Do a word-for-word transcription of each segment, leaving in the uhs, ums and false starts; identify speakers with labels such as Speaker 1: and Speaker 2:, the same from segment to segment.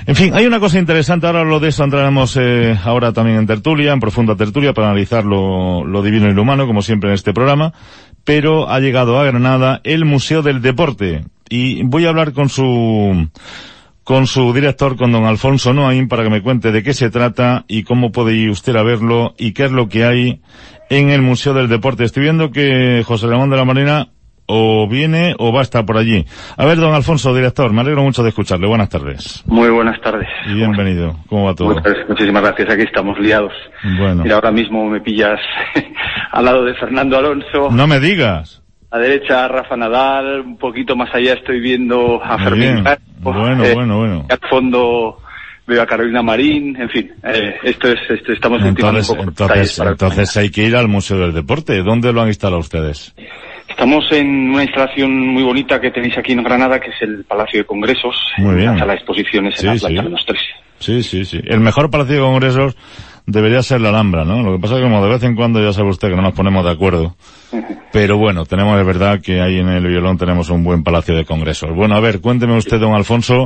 Speaker 1: En fin, hay una cosa interesante, ahora lo de eso entraremos eh, ahora también en tertulia, en profunda tertulia, para analizar lo, lo divino y lo humano, como siempre en este programa, pero ha llegado a Granada el Museo del Deporte, y voy a hablar con su con su director, con don Alfonso Noaín, para que me cuente de qué se trata y cómo puede ir usted a verlo y qué es lo que hay en el Museo del Deporte. Estoy viendo que José Ramón de la Morena o viene o va a estar por allí. A ver, don Alfonso, director, me alegro mucho de escucharle. Buenas tardes.
Speaker 2: Muy buenas tardes.
Speaker 1: Y bienvenido. ¿Cómo va todo?
Speaker 2: Pues, muchísimas gracias. Aquí estamos liados.
Speaker 1: Bueno.
Speaker 2: Mira, ahora mismo me pillas al lado de Fernando Alonso.
Speaker 1: No me digas.
Speaker 2: A la derecha Rafa Nadal, un poquito más allá estoy viendo a
Speaker 1: Muy
Speaker 2: Fermín.
Speaker 1: Bueno,
Speaker 2: eh,
Speaker 1: bueno, bueno.
Speaker 2: Al fondo veo a Carolina Marín, en fin, eh, esto es, esto estamos ultimando un poco.
Speaker 1: Entonces, entonces hay que ir al Museo del Deporte. ¿Dónde lo han instalado ustedes?
Speaker 2: Estamos en una instalación muy bonita que tenéis aquí en Granada, que es el Palacio de Congresos.
Speaker 1: Muy bien.
Speaker 2: En la sala de exposiciones
Speaker 1: Sí,
Speaker 2: en la planta
Speaker 1: sí.
Speaker 2: menos tres.
Speaker 1: Sí, sí, sí. El mejor Palacio de Congresos debería ser la Alhambra, ¿no? Lo que pasa es que como de vez en cuando, ya sabe usted que no nos ponemos de acuerdo. Pero bueno, tenemos, es verdad que ahí en el Violón tenemos un buen Palacio de Congresos. Bueno, a ver, cuénteme usted, don Alfonso,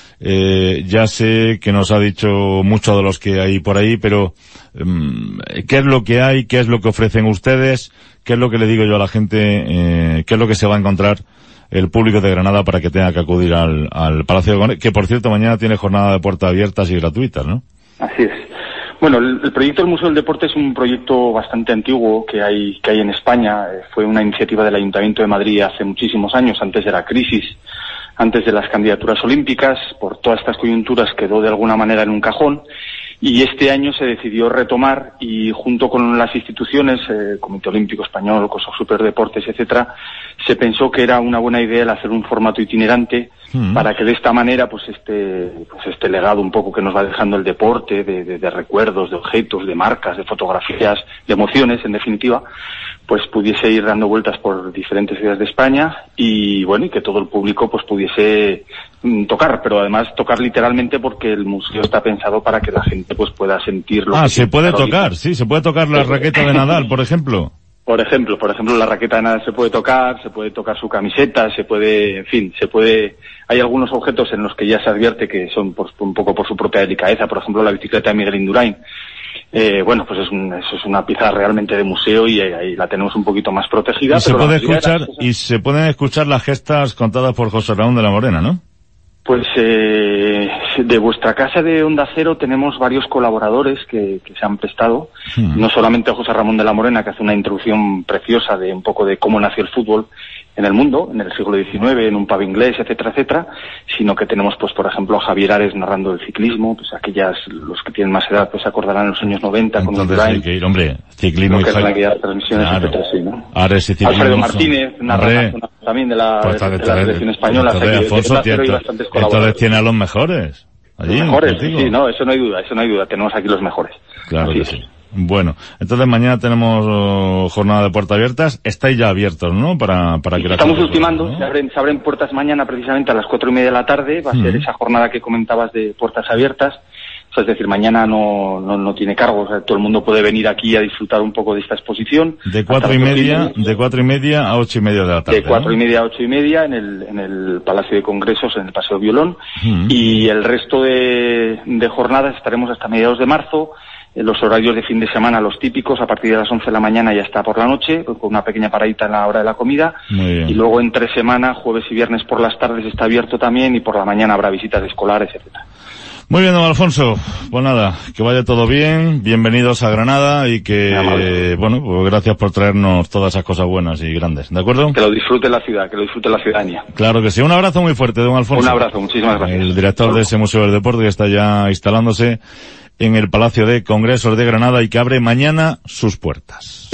Speaker 1: eh, ya sé que nos ha dicho mucho de los que hay por ahí, pero um, ¿qué es lo que hay? ¿Qué es lo que ofrecen ustedes? ¿Qué es lo que le digo yo a la gente? Eh, ¿Qué es lo que se va a encontrar el público de Granada para que tenga que acudir al, al Palacio de Congresos? Que, por cierto, mañana tiene jornada de puertas abiertas y gratuitas, ¿no?
Speaker 2: Así es. Bueno, el, el proyecto del Museo del Deporte es un proyecto bastante antiguo que hay que hay en España. Eh, fue una iniciativa del Ayuntamiento de Madrid hace muchísimos años, antes de la crisis, antes de las candidaturas olímpicas. Por todas estas coyunturas quedó de alguna manera en un cajón y este año se decidió retomar y junto con las instituciones, eh, Comité Olímpico Español, Consejo Superior de Deportes, etcétera, se pensó que era una buena idea el hacer un formato itinerante mm. para que de esta manera pues este pues este legado un poco que nos va dejando el deporte de, de, de recuerdos, de objetos, de marcas, de fotografías, de emociones en definitiva, pues pudiese ir dando vueltas por diferentes ciudades de España y bueno, y que todo el público pues pudiese mm, tocar, pero además tocar literalmente porque el museo está pensado para que la gente pues pueda sentir lo
Speaker 1: ah,
Speaker 2: que
Speaker 1: se puede tocar,
Speaker 2: ahorita.
Speaker 1: Sí, se puede tocar la raqueta de Nadal, por ejemplo.
Speaker 2: Por ejemplo, por ejemplo, la raqueta de Nadal se puede tocar, se puede tocar su camiseta, se puede, en fin, se puede, hay algunos objetos en los que ya se advierte que son por, un poco por su propia delicadeza, por ejemplo, la bicicleta de Miguel Indurain. Eh, bueno, pues es, un, eso es una pieza realmente de museo y ahí eh, la tenemos un poquito más protegida.
Speaker 1: Y se
Speaker 2: pero
Speaker 1: puede escuchar,
Speaker 2: cosas...
Speaker 1: y se pueden escuchar las gestas contadas por José Ramón de la Morena, ¿no?
Speaker 2: Pues eh, de vuestra casa de Onda Cero tenemos varios colaboradores que, que se han prestado, hmm. no solamente José Ramón de la Morena, que hace una introducción preciosa de un poco de cómo nació el fútbol en el mundo, en el siglo diecinueve, en un pub inglés, etcétera, etcétera, sino que tenemos, pues, por ejemplo, a Javier Ares narrando el ciclismo, pues aquellas, los que tienen más edad, pues se acordarán en los años noventa.
Speaker 1: Entonces
Speaker 2: con
Speaker 1: hay que ir, hombre, ciclismo y
Speaker 2: Javier. Transmisiones,
Speaker 1: claro.
Speaker 2: etcétera, sí, ¿no?
Speaker 1: Ares y ciclismo.
Speaker 2: Alfredo Martínez, narrando también de la,
Speaker 1: pues
Speaker 2: de, de la selección española.
Speaker 1: Entonces, Alfonso, entonces tiene a los mejores. Allí,
Speaker 2: los mejores,
Speaker 1: contigo.
Speaker 2: Sí, no, eso no hay duda, eso no hay duda, tenemos aquí los mejores.
Speaker 1: Claro
Speaker 2: Así
Speaker 1: que
Speaker 2: es.
Speaker 1: sí. Bueno, entonces mañana tenemos uh, jornada de puertas abiertas. Estáis ya abiertos, ¿no? Para, para que
Speaker 2: Estamos
Speaker 1: la
Speaker 2: ultimando,
Speaker 1: ¿no?
Speaker 2: se abren, se abren puertas mañana precisamente a las cuatro y media de la tarde. Va a ser
Speaker 1: Mm.
Speaker 2: esa jornada que comentabas de puertas abiertas. O sea, es decir, mañana no, no, no tiene cargo. O sea, todo el mundo puede venir aquí a disfrutar un poco de esta exposición.
Speaker 1: De cuatro y media, de cuatro y media a ocho y media de la tarde.
Speaker 2: De cuatro
Speaker 1: ¿no?
Speaker 2: y media a ocho y media en el, en el Palacio de Congresos, en el Paseo Violón.
Speaker 1: Mm.
Speaker 2: Y el resto de, de jornadas estaremos hasta mediados de marzo. En los horarios de fin de semana, los típicos, a partir de las once de la mañana y hasta por la noche, con una pequeña paradita en la hora de la comida.
Speaker 1: Muy bien.
Speaker 2: Y luego entre semana, jueves y viernes por las tardes está abierto también y por la mañana habrá visitas escolares, etcétera.
Speaker 1: Muy bien, don Alfonso. Pues nada, que vaya todo bien, bienvenidos a Granada y que, eh, bueno, pues gracias por traernos todas esas cosas buenas y grandes, ¿de acuerdo?
Speaker 2: Que lo disfrute la ciudad, que lo disfrute la ciudadanía.
Speaker 1: Claro que sí. Un abrazo muy fuerte, don Alfonso.
Speaker 2: Un abrazo, muchísimas gracias.
Speaker 1: El director de ese Museo del Deporte que está ya instalándose en el Palacio de Congresos de Granada y que abre mañana sus puertas.